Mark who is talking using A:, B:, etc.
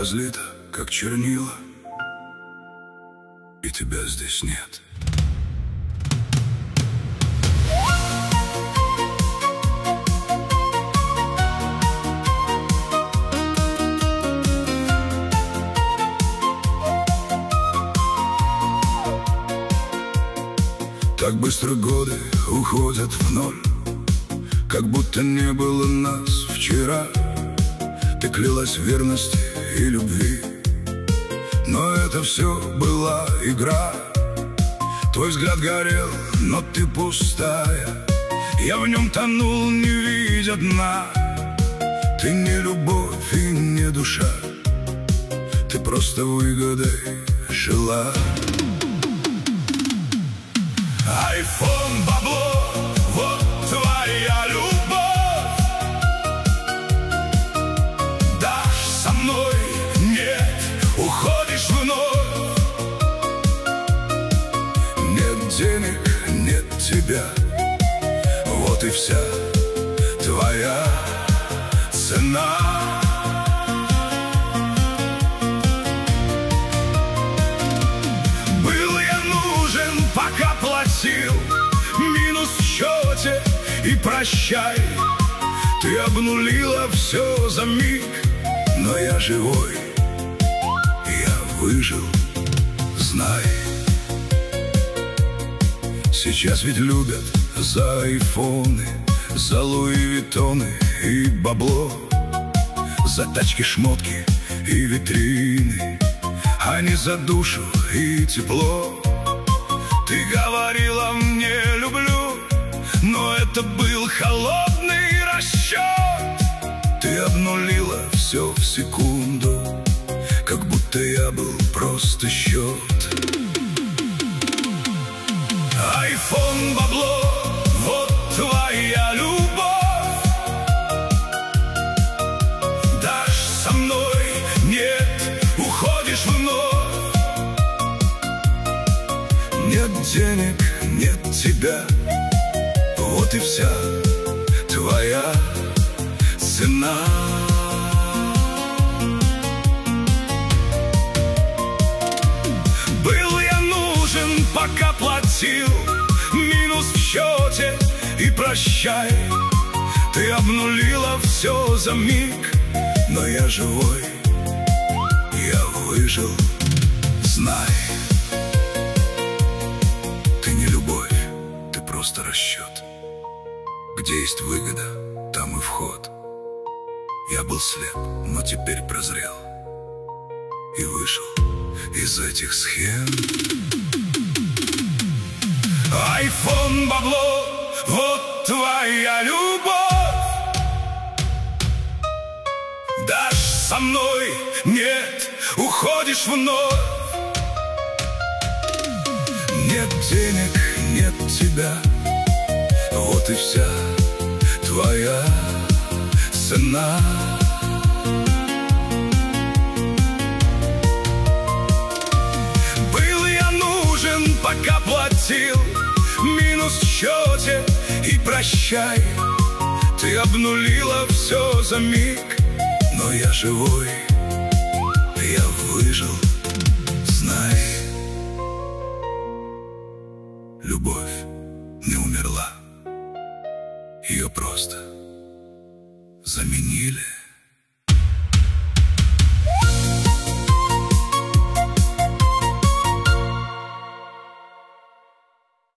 A: разлита, как чернила, и тебя здесь нет. Так быстро годы уходят в ноль, как будто не было нас вчера. Ты клялась в верности и любви, но это все была игра. Твой взгляд горел, но ты пустая. Я в нем тонул, не видя дна. Ты не любовь и не душа, ты просто выгодой жила. Айфон, бабло, вот твоя любовь. Дашь со мной, нет, уходишь вновь. Нет денег, нет тебя, вот и вся твоя цена. Пока платил, минус в счете и прощай. Ты обнулила все за миг, но я живой, я выжил, знай. Сейчас ведь любят за айфоны, за Луи Виттоны и бабло, за тачки, шмотки и витрины, а не за душу и тепло. Ты говорила мне люблю, но это был холодный расчет. Ты обнулила все в секунду, как будто я был просто счет. Айфон, бабло, вот твоя любовь. Дашь со мной, нет, уходишь вновь. Нет денег, нет тебя, вот и вся твоя цена. Был я нужен, пока платил, минус в счете и прощай. Ты обнулила все за миг, но я живой, я выжил, знай. Просто расчет. Где есть выгода, там и вход. Я был слеп, но теперь прозрел и вышел из этих схем. Айфон, бабло, вот твоя любовь. Дашь со мной, нет, уходишь вновь. Нет денег, нет тебя, вот и вся твоя цена. Был я нужен, пока платил, минус в счете и прощай. Ты обнулила все за миг, но я живой, я выжил, знай. Любовь не умерла, ее просто заменили.